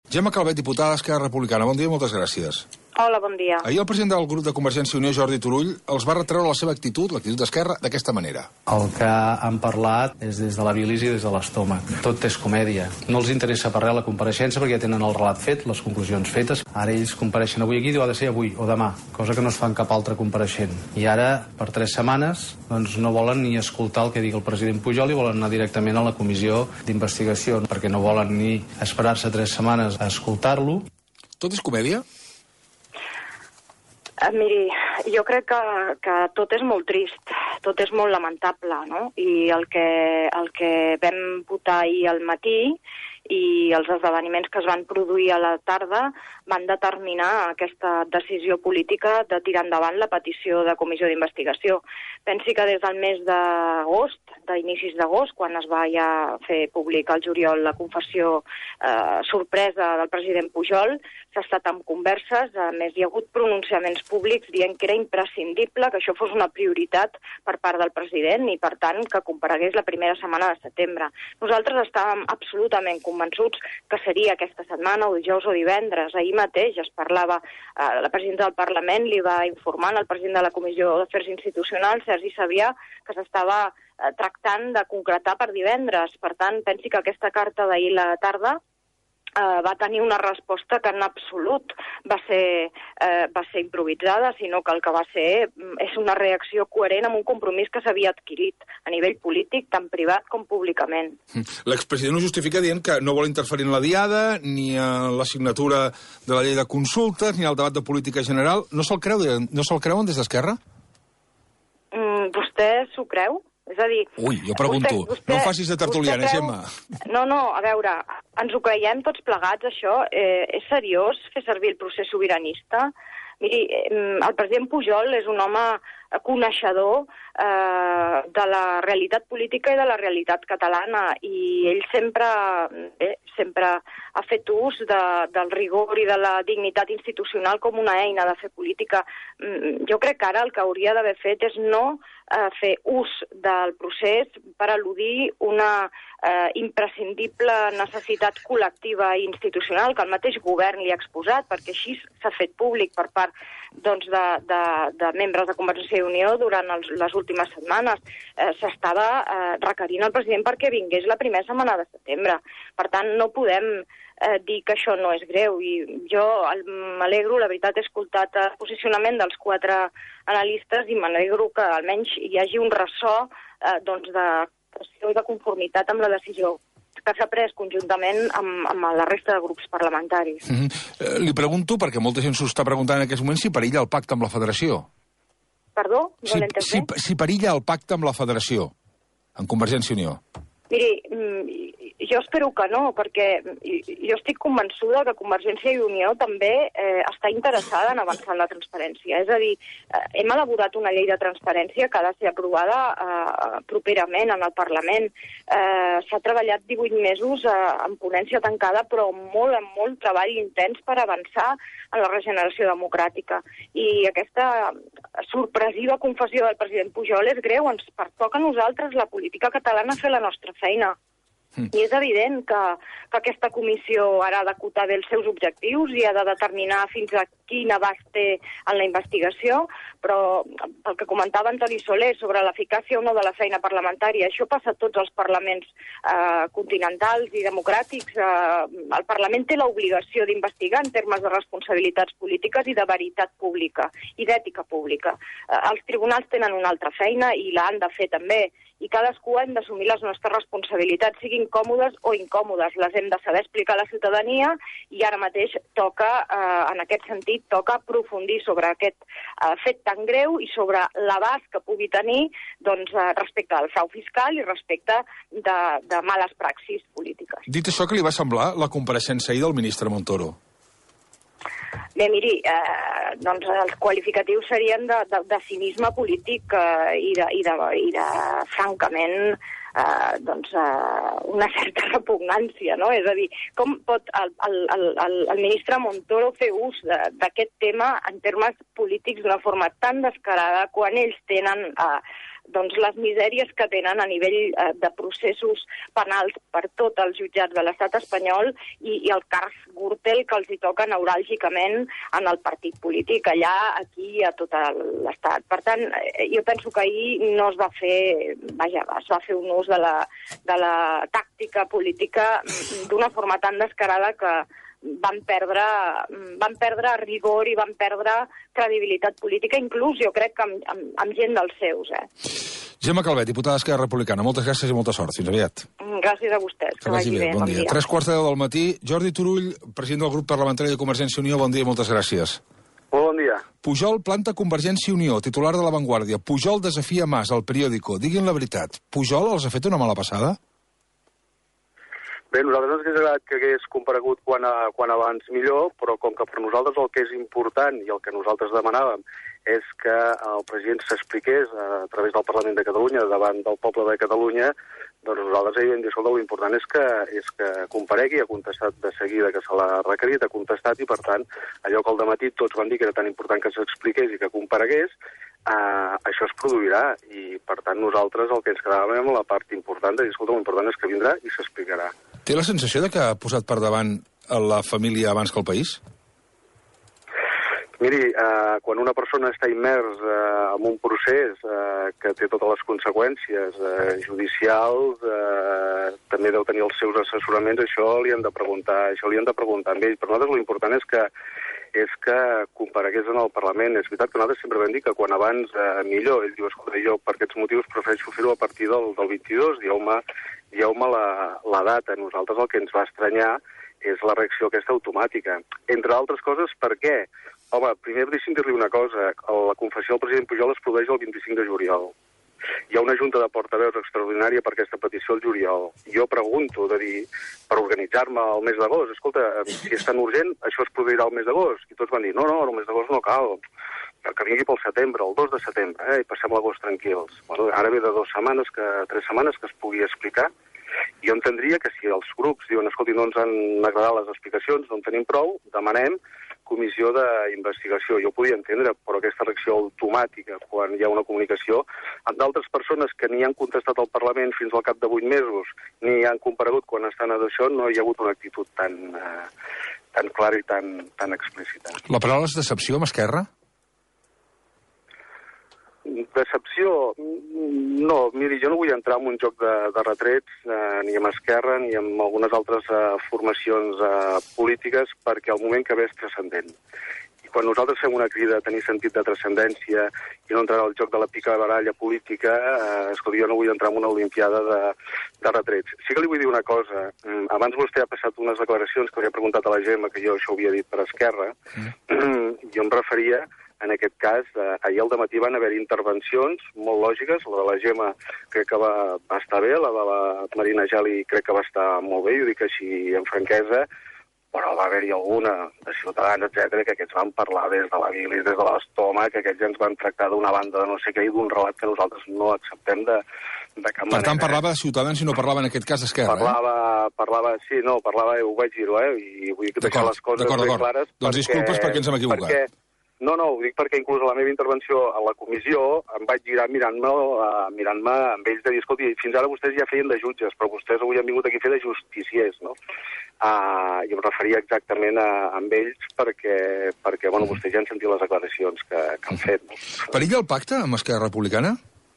Gemma Calvet, diputada d'Esquerra Republicana. Bon dia, moltes gràcies. Hola, bon dia. Ahir el president del grup de Convergència i Unió, Jordi Turull, els va retreure la seva actitud, l'actitud d'Esquerra, d'aquesta manera. El que han parlat és des de la bilis i des de l'estómac. Tot és comèdia. No els interessa per res la compareixença perquè ja tenen el relat fet, les conclusions fetes. Ara ells compareixen avui aquí i ha de ser avui o demà, cosa que no es fa en cap altre compareixent. I ara, per 3 setmanes, doncs no volen ni escoltar el que digui el president Pujol i volen anar directament a la comissió d'investigació, perquè no volen ni esperar-se 3 setmanes a escoltar-lo. Tot és comèdia? Miri, jo crec que tot és molt trist, tot és molt lamentable, no? I el que vam votar ahir al matí i els esdeveniments que es van produir a la tarda van determinar aquesta decisió política de tirar endavant la petició de comissió d'investigació. Pensi que des del mes d'agost, d'inicis d'agost, quan es va ja fer públic al juliol la confessió sorpresa del president Pujol, s'ha estat amb converses, a més hi ha hagut pronunciaments públics dient que era imprescindible que això fos una prioritat per part del president i, per tant, que comparegués la primera setmana de setembre. Nosaltres estàvem absolutament convençuts que seria aquesta setmana, o dijous o divendres. Ahir mateix es parlava, la presidenta del Parlament li va informar al president de la Comissió d'Afers Institucionals, Sergi Sabrià, que s'estava tractant de concretar per divendres. Per tant, pensi que aquesta carta d'ahir a la tarda va tenir una resposta que en absolut va ser improvisada, sinó que el que va ser és una reacció coherent amb un compromís que s'havia adquirit a nivell polític, tant privat com públicament. L'expresident ho justifica dient que no vol interferir en la diada, ni en la signatura de la llei de consultes, ni al debat de política general. No se'l creuen des d'Esquerra? Vostè s'ho creu? És a dir... Ui, jo pregunto, no em facis de tertuliana, Gemma. No, a veure, ens ho creiem tots plegats, això? És seriós fer servir el procés sobiranista? Miri, el president Pujol és un home coneixedor de la realitat política i de la realitat catalana i ell sempre ha fet ús del rigor i de la dignitat institucional com una eina de fer política. Jo crec que ara el que hauria d'haver fet és no fer ús del procés per al·ludir una imprescindible necessitat col·lectiva i institucional que el mateix govern li ha exposat, perquè així s'ha fet públic per part de membres de Convergència i Unió durant les últimes setmanes. S'estava requerint al president perquè vingués la primera setmana de setembre. Per tant, no podem dir que això no és greu. I jo m'alegro, la veritat, he escoltat el posicionament dels 4 analistes i m'alegro que almenys hi hagi un ressò de conformitat amb la decisió que s'ha pres conjuntament amb la resta de grups parlamentaris. Li pregunto, perquè molta gent s'ho està preguntant en aquest moment, si perilla el pacte amb la federació. Perdó? No l'he entès bé? Si perilla el pacte amb la federació, en Convergència i Unió. Miri, jo espero que no, perquè jo estic convençuda que Convergència i Unió també està interessada en avançar en la transparència. És a dir, hem elaborat una llei de transparència que ha de ser aprovada properament en el Parlament. S'ha treballat 18 mesos en ponència tancada, però amb molt treball intens per avançar en la regeneració democràtica. I aquesta sorpresiva confessió del president Pujol és greu, ens pertoca a nosaltres, la política catalana, fer la nostra feina. I és evident que aquesta comissió ara ha d'acotar bé els seus objectius i ha de determinar fins a quin abast té en la investigació, però el que comentava Antoni Soler sobre l'eficàcia o no de la feina parlamentària, això passa a tots els parlaments continentals i democràtics. El Parlament té l'obligació d'investigar en termes de responsabilitats polítiques i de veritat pública i d'ètica pública. Els tribunals tenen una altra feina i l'han de fer també, i cadascú hem d'assumir les nostres responsabilitats, siguin còmodes o incòmodes. Les hem de saber explicar a la ciutadania i ara mateix toca, en aquest sentit, toca aprofundir sobre aquest fet tan greu i sobre l'abast que pugui tenir respecte al frau fiscal i respecte de males praxis polítiques. Dit això, què li va semblar la compareixença ahir del ministre Montoro? Bé, miri, els qualificatius serien de cinisme polític i de francament, una certa repugnància, no? És a dir, com pot el ministre Montoro fer ús d'aquest tema en termes polítics d'una forma tan descarada quan ells tenen les misèries que tenen a nivell de processos penals per tot els jutjats de l'estat espanyol i el cas Gürtel que els hi toca neuràlgicament en el partit polític, allà, aquí, a tot l'estat. Per tant, jo penso que ahir no es va fer, es va fer un ús de la tàctica política d'una forma tan descarada que van perdre rigor i van perdre credibilitat política, inclús jo crec que amb gent dels seus. Gemma Calvet, diputada d'Esquerra Republicana, moltes gràcies i molta sort. Fins aviat. Gràcies a vostès. Que vagi bé. Bon dia. 3:15 del matí. Jordi Turull, president del grup parlamentari de Convergència i Unió, bon dia i moltes gràcies. Bon dia. Pujol planta Convergència i Unió, titular de La Vanguardia. Pujol desafia Mas al periòdico. Diguin la veritat. Pujol els ha fet una mala passada? Bé, nosaltres ens hauria agradat que hagués comparegut quan abans millor, però com que per nosaltres el que és important i el que nosaltres demanàvem és que el president s'expliqués a través del Parlament de Catalunya davant del poble de Catalunya, doncs nosaltres hi vam dir, escolta, l'important és que comparegui, ha contestat de seguida que se l'ha requerit, ha contestat, i per tant, allò que al dematí tots van dir que era tan important que s'expliqués i que comparegués, això es produirà, i per tant nosaltres el que ens quedàvem amb la part important de dir, escolta, l'important és que vindrà i s'explicarà. Té la sensació de que ha posat per davant la família abans que el país? Miri, quan una persona està immers en un procés que té totes les conseqüències judicials, també deu tenir els seus assessoraments, això li han de preguntar a ell. Per nosaltres l'important és que comparegués en el Parlament. És veritat que nosaltres sempre vam dir que quan abans millor. Ell diu, escolta, jo per aquests motius prefereixo fer-ho a partir del 22, dieu-me la data. Nosaltres el que ens va estranyar és la reacció aquesta automàtica. Entre altres coses, per què? Home, primer deixi'm dir-li una cosa. La confessió del president Pujol es produeix el 25 de juliol. Hi ha una junta de portaveus extraordinària per aquesta petició al juliol. Jo pregunto, de dir, per organitzar-me al mes d'agost, escolta, si és tan urgent, això es produirà al mes d'agost. I tots van dir, no, el mes d'agost no cal, que vingui pel setembre, el 2 de setembre, i passem l'agost tranquils. Bueno, ara ve de 3 setmanes que es pugui explicar. Jo entendria que si els grups diuen, escolti, no ens han agradat les explicacions, no en tenim prou, demanem comissió d'investigació. Jo ho podia entendre, però aquesta reacció automàtica quan hi ha una comunicació amb d'altres persones que ni han contestat al Parlament fins al cap de 8 mesos, ni han comparegut quan estan a això, no hi ha hagut una actitud tan clara i tan explícita. La paraula és decepció amb Esquerra? Decepció? No, miri, jo no vull entrar en un joc de retrets ni amb Esquerra ni amb algunes altres formacions polítiques, perquè el moment que ve és transcendent. I quan nosaltres fem una crida a tenir sentit de transcendència i no entrar al joc de la picabaralla política, escolta, jo no vull entrar en una olimpiada de retrets. Sí que li vull dir una cosa. Abans vostè ha passat unes declaracions que hauria preguntat a la Gemma, que jo això ho havia dit per Esquerra. Jo em referia, en aquest cas, ahir al dematí van haver intervencions molt lògiques. La de la Gemma crec que va estar bé, la de la Marina Geli crec que va estar molt bé, i ho dic així amb franquesa, però va haver-hi alguna de Ciutadans, etc, que aquests van parlar des de la bilis, des de l'estómac, que aquests ja ens van tractar d'una banda de no sé què i d'un relat que nosaltres no acceptem de cap manera. Per tant, parlava de Ciutadans i no parlava en aquest cas d'Esquerra, Parlava, ho vaig dir-ho, i vull deixar les coses ben clares. Doncs disculpes perquè ens hem equivocat. No, ho dic perquè inclús a la meva intervenció a la comissió em vaig girar mirant-me amb ells de dir, escolti, fins ara vostès ja feien de jutges, però vostès avui han vingut aquí a fer de justiciers, no? I em referia exactament amb ells perquè bueno, vostès ja han sentit les declaracions que han fet. Perilla el pacte amb Esquerra Republicana?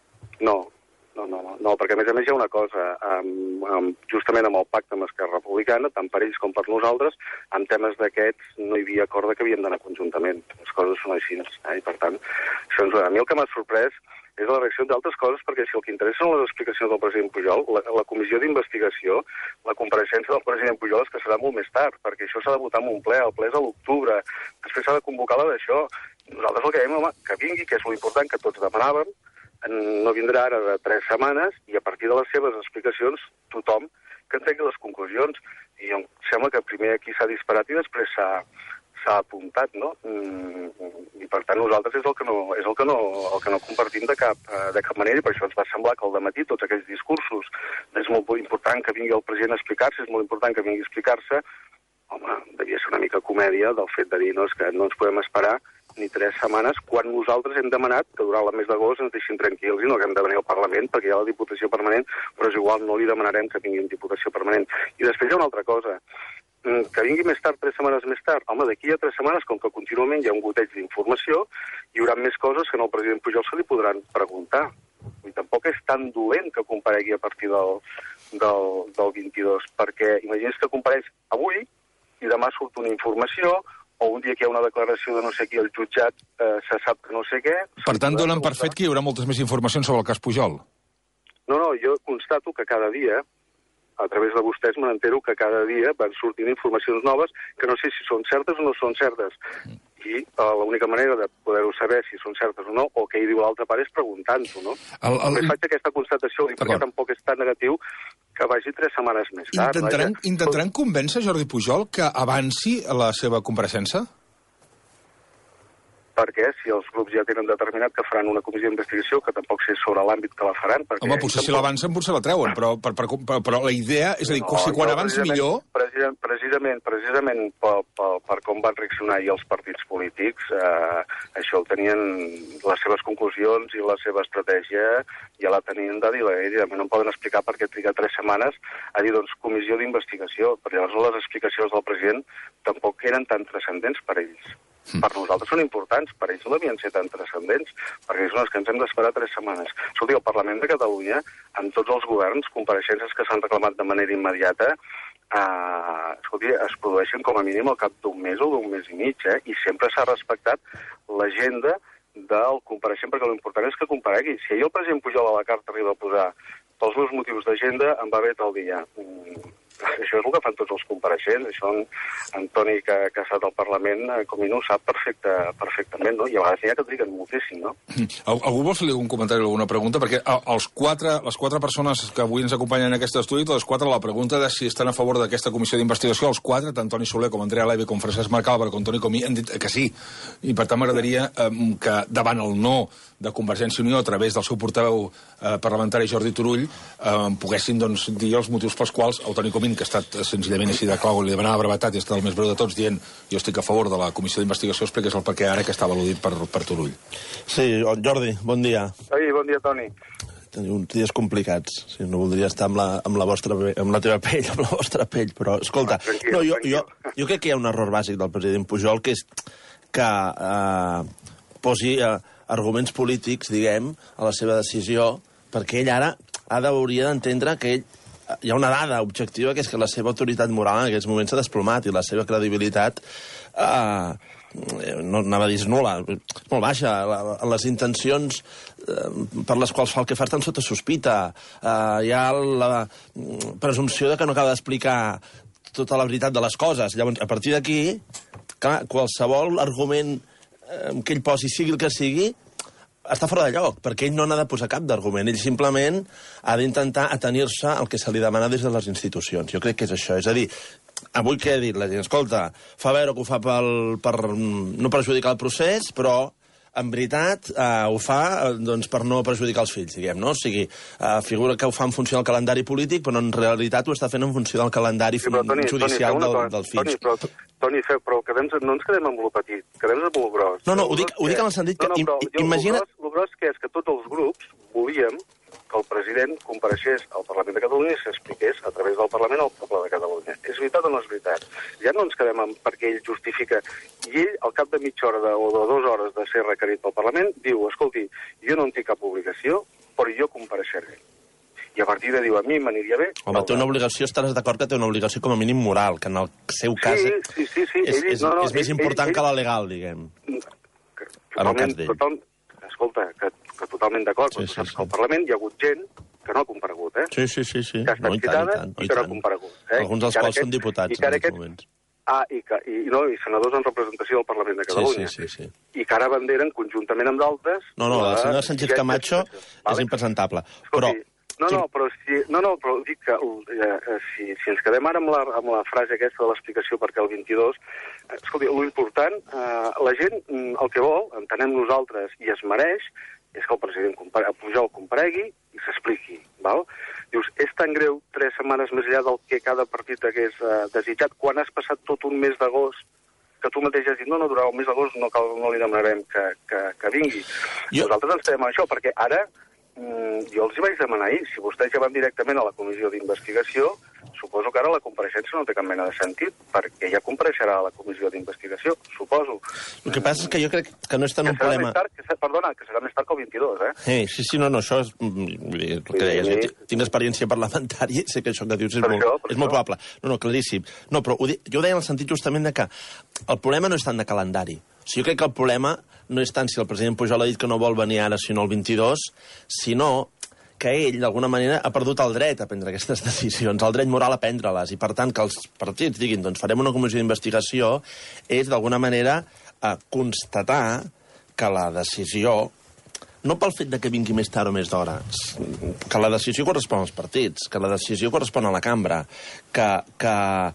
No, perquè a més hi ha una cosa, justament amb el pacte amb Esquerra Republicana, tant per ells com per nosaltres, en temes d'aquests no hi havia acord que havíem d'anar conjuntament. Les coses són així, i per tant, a mi el que m'ha sorprès és la reacció d'altres coses, perquè si el que interessa són les explicacions del president Pujol, la comissió d'investigació, la compareixença del president Pujol és que serà molt més tard, perquè això s'ha de votar en un ple, el ple és a l'octubre, després s'ha de convocar la d'això. Nosaltres el que dèiem, home, que vingui, que és l'important que tots demanàvem, no vindrà ara de 3 setmanes, i a partir de les seves explicacions tothom que en tregui les conclusions. I em sembla que primer aquí s'ha disparat i després s'ha apuntat, no? I per tant nosaltres és el que no compartim de cap manera, i per això ens va semblar que al dematí tots aquells discursos és molt important que vingui el president a explicar-se, és molt important que vingui a explicar-se, home, devia ser una mica comèdia del fet de dir, no, és que no ens podem esperar ni 3 setmanes, quan nosaltres hem demanat que durant el mes d'agost ens deixin tranquils i no haguem de venir al Parlament, perquè hi ha la Diputació Permanent, però és igual, no li demanarem que vingui en Diputació Permanent. I després hi ha una altra cosa, que vingui més tard, 3 setmanes més tard. Home, d'aquí a 3 setmanes, com que contínuament hi ha un goteig d'informació, hi haurà més coses que al president Pujol se li podran preguntar. I tampoc és tan dolent que comparegui a partir del 22, perquè imagines que compareix avui i demà surt una informació, o un dia que hi ha una declaració de no sé qui al jutjat, se sap que no sé què... Per tant, donen per fet que hi haurà moltes més informacions sobre el cas Pujol. No, jo constato que cada dia, a través de vostès, me n'entero que cada dia van sortint informacions noves que no sé si són certes o no són certes. I l'única manera de poder-ho saber si són certes o no, o què hi diu l'altra part, és preguntant-ho, no? Només faig aquesta constatació, perquè tampoc és tan negatiu que vagi 3 setmanes més tard. Intentaran convèncer Jordi Pujol que avanci la seva compareixença? Perquè si els grups ja tenen determinat que faran una comissió d'investigació, que tampoc sé sobre l'àmbit que la faran... Home, potser si l'avancen, potser la treuen, però la idea, és a dir, si quan avanci millor... Precisament per com van reaccionar ahir els partits polítics, això ho tenien, les seves conclusions i la seva estratègia ja la tenien de dir, i no em poden explicar per què triga 3 setmanes a dir, doncs, comissió d'investigació, perquè llavors les explicacions del president tampoc eren tan transcendents per ells. Per nosaltres són importants, per ells no devien ser tan transcendents, perquè són els que ens hem d'esperar 3 setmanes. Escolti, el Parlament de Catalunya, amb tots els governs, compareixences que s'han reclamat de manera immediata, es produeixen com a mínim al cap d'un mes o d'un mes i mig, i sempre s'ha respectat l'agenda del compareixent, perquè l'important és que comparegui. Si ahir el president Pujol a la carta arriba a posar pels meus motius d'agenda, em va bé tal dia. Això és el que fan tots els compareixents. Això en Toni, que ha estat al Parlament, com i no ho sap perfectament, no? I a vegades n'hi ha que triguen moltíssim, no? Algú vol fer-li algun comentari o alguna pregunta? Perquè les quatre persones que avui ens acompanyen en aquest estudi, les 4, la pregunta de si estan a favor d'aquesta comissió d'investigació, els 4, tant Toni Soler com Andrea Levy, com Francesc Marc Álvaro, com Toni Comí, han dit que sí. I per tant m'agradaria que davant el no de Convergència i Unió, a través del seu portaveu parlamentari Jordi Turull, poguessin dir els motius pels quals el Toni Comí, que ha estat senzillament així de clau, li demanava brevetat i ha estat el més breu de tots, dient jo estic a favor de la comissió d'investigació, expliqués el perquè ara que estava al·ludit per Turull. Sí, Jordi, bon dia. Bon dia, Toni. Teniu uns dies complicats. No voldria estar amb la teva pell, amb la vostra pell, però, escolta, jo crec que hi ha un error bàsic del president Pujol, que és que posi arguments polítics, diguem, a la seva decisió, perquè ell ara hauria d'entendre que ell hi ha una dada objectiva, que és que la seva autoritat moral en aquests moments s'ha desplomat i la seva credibilitat no anava a dir nul·la, molt baixa. Les intencions per les quals fa el que fa estan sota sospita. Hi ha la presumpció de que no acaba d'explicar tota la veritat de les coses. Llavors, a partir d'aquí, qualsevol argument que ell posi, sigui el que sigui, està fora de lloc, perquè ell no n'ha de posar cap d'argument. Ell simplement ha d'intentar atenir-se al que se li demana des de les institucions. Jo crec que és això. És a dir, avui què ha dit la gent? Escolta, fa veure que ho fa per no perjudicar el procés, però en veritat ho fa per no perjudicar els fills, diguem, no? O sigui, figura que ho fa en funció del calendari polític, però en realitat ho està fent en funció del calendari judicial dels fills. Toni, però no ens quedem amb lo petit, quedem amb lo gros. No, ho dic en el sentit que... Imagina... Lo gros que és que tots els grups volíem que el president compareixés al Parlament de Catalunya i s'expliqués a través del Parlament al poble de Catalunya. És veritat o no és veritat? Ja no ens quedem amb perquè ell justifica. I ell, al cap de mitja hora o de 2 hores de ser requerit pel Parlament, diu, escolti, jo no en tinc cap obligació, però jo compareixeré. I a partir de diu, a mi m'aniria bé... Home, té una obligació, estaràs d'acord que té una obligació com a mínim moral, que en el seu cas és més important que la legal, diguem. Escolta, que totalment d'acord, però tu saps que al Parlament hi ha hagut gent que no ha comparegut, Sí. Que ha estat citada i que no ha comparegut. Alguns dels quals són diputats en aquests moments. I senadors en representació del Parlament de Catalunya. Sí. I que ara banderen conjuntament amb d'altres... No, la senyora Sánchez Camacho és impresentable. Però dic que si ens quedem ara amb la frase aquesta de l'explicació perquè el 22... Escolti, l'important, la gent el que vol, entenem nosaltres, i es mereix, és que el president Pujol comparegui i s'expliqui, val? Dius, és tan greu 3 setmanes més allà del que cada partit hagués desitjat, quan has passat tot un mes d'agost que tu mateix has dit, no, durant el mes d'agost no li demanarem que vingui. Nosaltres ens quedem amb això, perquè ara jo els hi vaig demanar ahir, si vostès ja van directament a la comissió d'investigació, suposo que ara la compareixença no té cap mena de sentit, perquè ja compareixerà a la comissió d'investigació, suposo. El que passa és que jo crec que no és tant un problema... Perdona, que serà més tard que el 22, eh? Sí, no, això és... Tinc experiència parlamentària i sé que això que dius és molt probable. No, claríssim. No, però jo ho deia en el sentit justament de que el problema no és tant de calendari. O sigui, jo crec que el problema no és tant si el president Pujol ha dit que no vol venir ara, sinó el 22, sinó que ell, d'alguna manera, ha perdut el dret a prendre aquestes decisions, el dret moral a prendre-les, i per tant que els partits diguin, doncs farem una comissió d'investigació, és d'alguna manera constatar que la decisió, no pel fet de que vingui més tard o més d'hora, que la decisió correspon als partits, que la decisió correspon a la cambra, que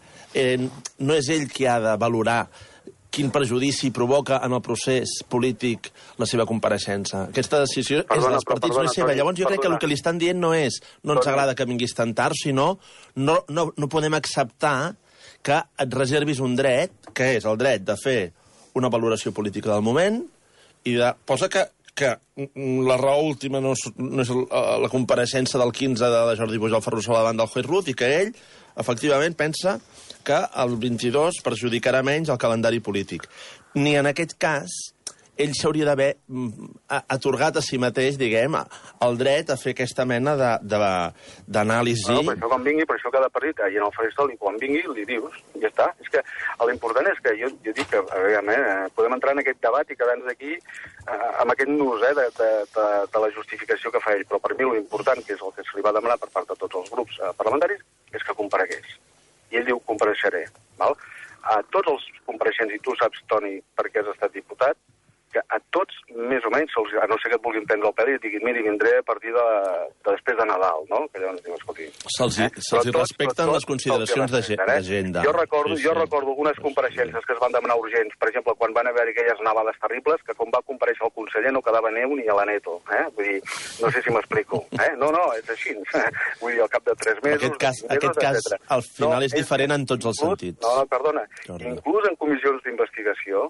no és ell qui ha de valorar quin perjudici provoca en el procés polític la seva compareixença. Aquesta decisió és dels partits, no és seva. Llavors jo crec que el que li estan dient no és no ens agrada que vinguis tan tard, sinó no podem acceptar que et reservis un dret, que és el dret de fer una valoració política del moment, i posa que la raó última no és la compareixença del 15 de Jordi Pujol Ferrusola davant del juez Ruth, i que ell, efectivament, pensa que el 22 perjudicarà menys el calendari polític. Ni en aquest cas ell s'hauria d'haver atorgat a si mateix, diguem, el dret a fer aquesta mena d'anàlisi. No, per això quan vingui, per això cada partit, i en el faristol, i quan vingui, li dius, ja està. És que l'important és que jo dic que, podem entrar en aquest debat i quedar-nos aquí amb aquest nus de la justificació que fa ell, però per mi l'important, que és el que se li va demanar per part de tots els grups parlamentaris, és que comparegués. I ell diu, compareixeré. Val? A tots els compareixents, i tu saps, Toni, perquè has estat diputat, que a tots, més o menys, a no ser que et vulguin prendre el pèl i et diguin, mira, vindré a partir de després de Nadal, no? Que llavors diu, escolti... Se'ls respecten les consideracions d'agenda. Jo recordo algunes compareixences que es van demanar urgents, per exemple, quan van haver aquelles nevades terribles, que quan va compareixer el conseller no quedava neu ni a la neto, Vull dir, no sé si m'explico, No, és així. Vull dir, al cap de 3 mesos... Aquest cas, al final, és diferent en tots els sentits. No, perdona. Inclús en comissions d'investigació,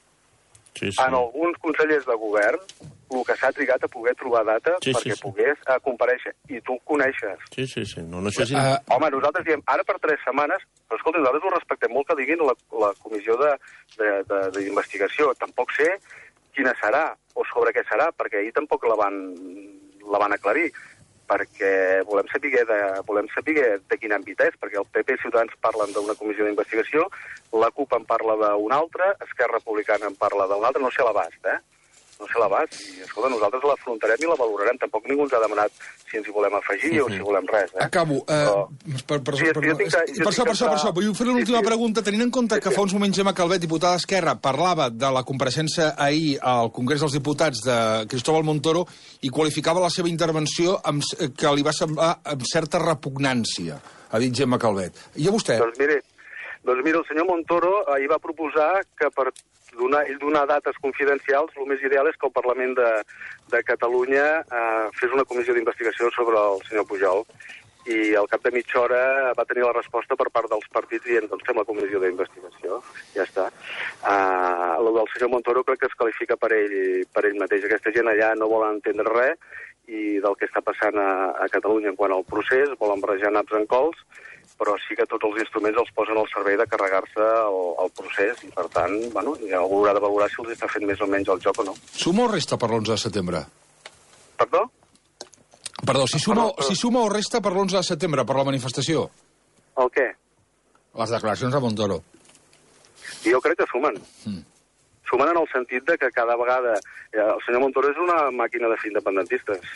en alguns consellers de govern, el que s'ha trigat a poder trobar data perquè pogués comparèixer. I tu ho coneixes. Sí. No, això és... Home, nosaltres diem, ara per 3 setmanes, però escolta, nosaltres ho respectem molt que diguin la comissió d'investigació. Tampoc sé quina serà o sobre què serà, perquè ahir tampoc la van aclarir, perquè volem saber de quin àmbit és, perquè el PP i Ciutadans parlen d'una comissió d'investigació, la CUP en parla d'una altra, Esquerra Republicana en parla d'una altra, no sé l'abast, No sé l'abast, i escolta, nosaltres l'afrontarem i la valorarem. Tampoc ningú ens ha demanat si ens hi volem afegir o si volem res, Acabo. Per això, vull fer una última pregunta. Tenint en compte que fa uns moments Gemma Calvet, diputada d'Esquerra, parlava de la compareixença ahir al Congrés dels Diputats de Cristóbal Montoro i qualificava la seva intervenció que li va semblar amb certa repugnància, ha dit Gemma Calvet. I a vostè? Doncs mira, el senyor Montoro ahir va proposar que per donar dates confidencials, el més ideal és que el Parlament de Catalunya fes una comissió d'investigació sobre el senyor Pujol. I al cap de mitja hora va tenir la resposta per part dels partits dient, doncs fem la comissió d'investigació. Ja està. El del senyor Montoro crec que es qualifica per ell mateix. Aquesta gent allà no vol entendre res i del que està passant a Catalunya en quant al procés, volen barrejar naps en cols, però sí que tots els instruments els posen al servei de carregar-se el procés i, per tant, ja haurà de valorar si els està fent més o menys el joc o no. Suma o resta per l'11 de setembre? Perdó? Perdó, si suma o resta per l'11 de setembre, per la manifestació? El què? Les declaracions de Montoro. Jo crec que sumen. Sumen en el sentit de que cada vegada... El senyor Montoro és una màquina de fer independentistes.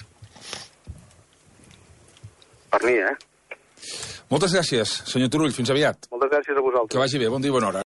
Per mi, Moltes gràcies, senyor Turull. Fins aviat. Moltes gràcies a vosaltres. Que vagi bé. Bon dia i bona hora.